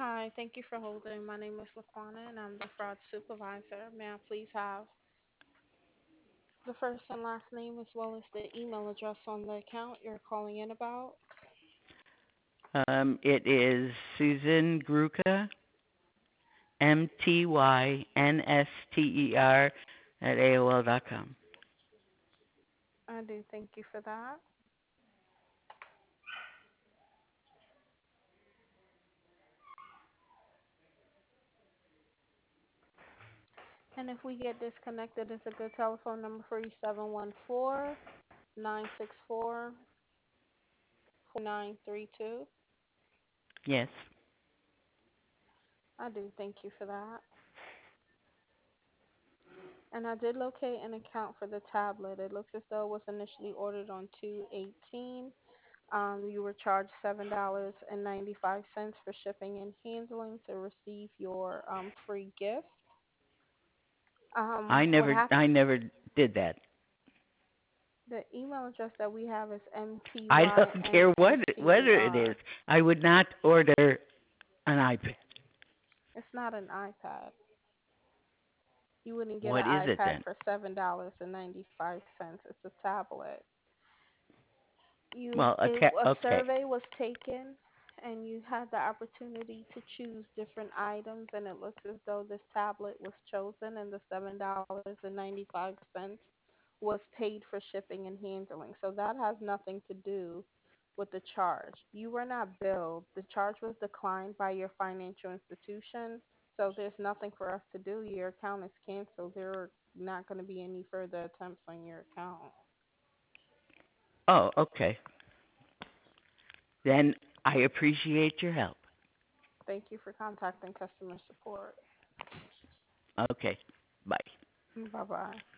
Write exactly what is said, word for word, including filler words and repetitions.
Hi, thank you for holding. My name is Laquana and I'm the fraud supervisor. May I please have the first and last name as well as the email address on the account you're calling in about? Um, it is Susan Gruca, M T Y N S T E R, at A O L dot com. I do thank you for that. And if we get disconnected, it's a good telephone number for you seven one four, nine six four, four nine three two. Yes. I do thank you for that. And I did locate an account for the tablet. It looks as though it was initially ordered on two eighteen. Um, you were charged seven dollars and ninety five cents for shipping and handling to receive your um free gift. Um, I what never happened? I never did that. The email address that we have is I don't care what whether it mtynster. is. I would not order an iPad. It's not an iPad. You wouldn't get an What is it iPad then? for seven dollars and ninety five cents. It's a tablet. You Well, a it ta- a okay. survey was taken and you had the opportunity to choose different items and it looks as though this tablet was chosen and the seven dollars and ninety five cents was paid for shipping and handling. So that has nothing to do with the charge. You were not billed. The charge was declined by your financial institution. So there's nothing for us to do. Your account is canceled. There are not going to be any further attempts on your account. Oh, okay. Then I appreciate your help. Thank you for contacting customer support. Okay. Bye. Bye bye.